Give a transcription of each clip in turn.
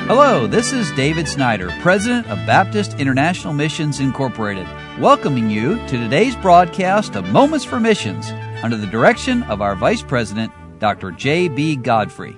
Hello, this is David Snyder, President of Baptist International Missions Incorporated, welcoming you to today's broadcast of Moments for Missions under the direction of our Vice President, Dr. J.B. Godfrey.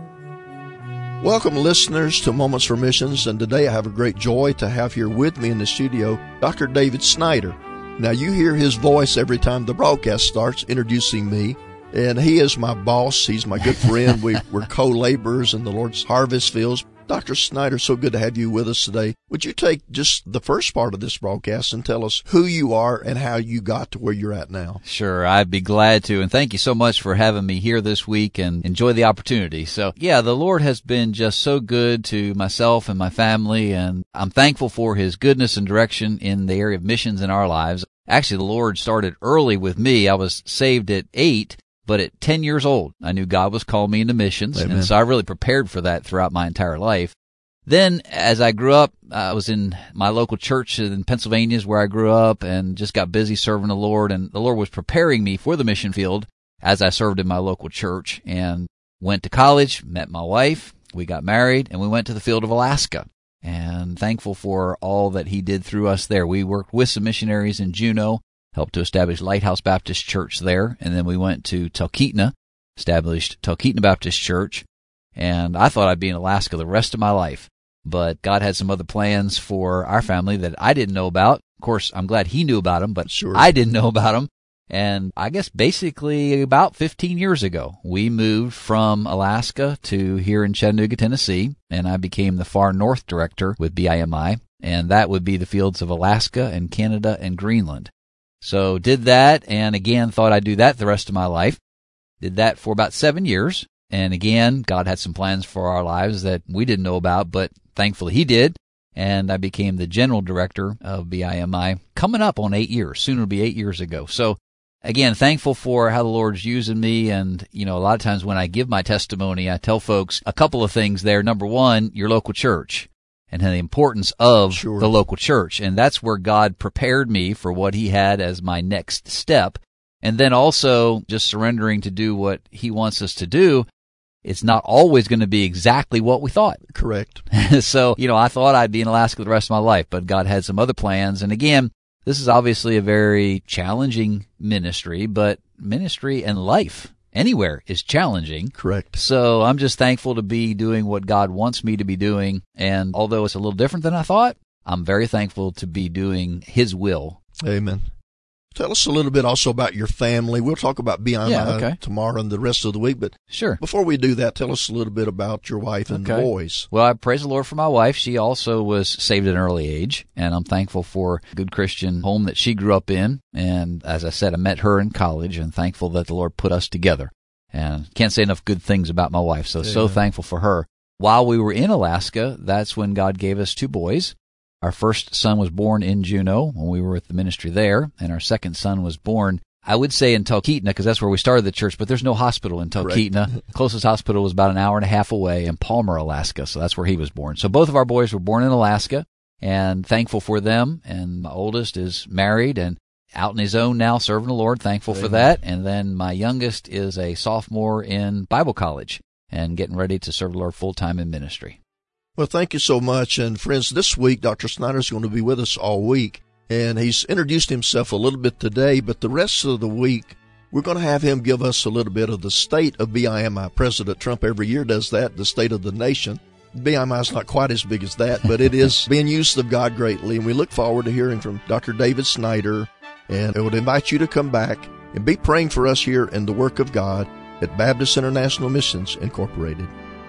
Welcome, listeners, to Moments for Missions, and today I have a great joy to have here with me in the studio Dr. David Snyder. Now, you hear his voice every time the broadcast starts introducing me, and he is my boss. He's my good friend. We're co-laborers in the Lord's harvest fields. Dr. Snyder, so good to have you with us today. Would you take just the first part of this broadcast and tell us who you are and how you got to where you're at now? Sure, I'd be glad to, and thank you so much for having me here this week, and enjoy the opportunity. So, the Lord has been just so good to myself and my family, and I'm thankful for His goodness and direction in the area of missions in our lives. Actually, the Lord started early with me. I was saved at 8. But at 10 years old, I knew God was calling me into missions, Amen. And so I really prepared for that throughout my entire life. Then, as I grew up, I was in my local church in Pennsylvania is where I grew up, and just got busy serving the Lord, and the Lord was preparing me for the mission field as I served in my local church, and went to college, met my wife, we got married, and we went to the field of Alaska, and thankful for all that He did through us there. We worked with some missionaries in Juneau, helped to establish Lighthouse Baptist Church there, and then we went to Talkeetna, established Talkeetna Baptist Church, and I thought I'd be in Alaska the rest of my life, but God had some other plans for our family that I didn't know about. Of course, I'm glad He knew about them, but sure. I didn't know about them, and I guess basically about 15 years ago, we moved from Alaska to here in Chattanooga, Tennessee, and I became the Far North Director with BIMI, and that would be the fields of Alaska and Canada and Greenland. So did that, and again, thought I'd do that the rest of my life. Did that for about 7 years, and again, God had some plans for our lives that we didn't know about, but thankfully He did, and I became the General Director of BIMI, coming up on 8 years. Soon it'll be 8 years ago. So again, thankful for how the Lord's using me, and a lot of times when I give my testimony, I tell folks a couple of things there. Number one, your local church, and the importance of the local church. And that's where God prepared me for what He had as my next step. And then also just surrendering to do what He wants us to do. It's not always going to be exactly what we thought. Correct. So, I thought I'd be in Alaska the rest of my life, but God had some other plans. And again, this is obviously a very challenging ministry, but ministry and life anywhere is challenging. Correct. So I'm just thankful to be doing what God wants me to be doing. And although it's a little different than I thought, I'm very thankful to be doing His will. Amen. Tell us a little bit also about your family. We'll talk about BIMI tomorrow and the rest of the week, but sure. Before we do that, tell us a little bit about your wife and the boys. Well, I praise the Lord for my wife. She also was saved at an early age, and I'm thankful for a good Christian home that she grew up in. And as I said, I met her in college, and thankful that the Lord put us together. And can't say enough good things about my wife, so thankful for her. While we were in Alaska, that's when God gave us 2 boys. Our first son was born in Juneau when we were with the ministry there, and our second son was born, I would say, in Talkeetna, because that's where we started the church, but there's no hospital in Talkeetna. The closest hospital was about an hour and a half away in Palmer, Alaska, so that's where he was born. So both of our boys were born in Alaska, and thankful for them, and my oldest is married and out on his own now, serving the Lord, thankful for that, and then my youngest is a sophomore in Bible college and getting ready to serve the Lord full-time in ministry. Well, thank you so much. And friends, this week, Dr. Snyder is going to be with us all week. And he's introduced himself a little bit today, but the rest of the week, we're going to have him give us a little bit of the state of BIMI. President Trump every year does that, the state of the nation. BIMI is not quite as big as that, but it is being used of God greatly. And we look forward to hearing from Dr. David Snyder. And I would invite you to come back and be praying for us here in the work of God at Baptist International Missions Incorporated.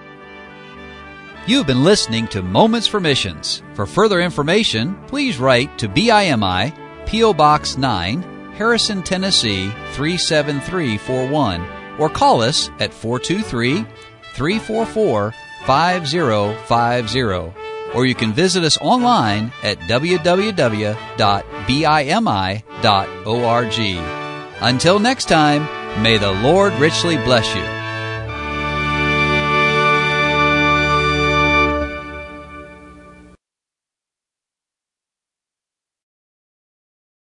You've been listening to Moments for Missions. For further information, please write to BIMI, P.O. Box 9, Harrison, Tennessee 37341, or call us at 423-344-5050. Or you can visit us online at www.bimi.org. Until next time, may the Lord richly bless you.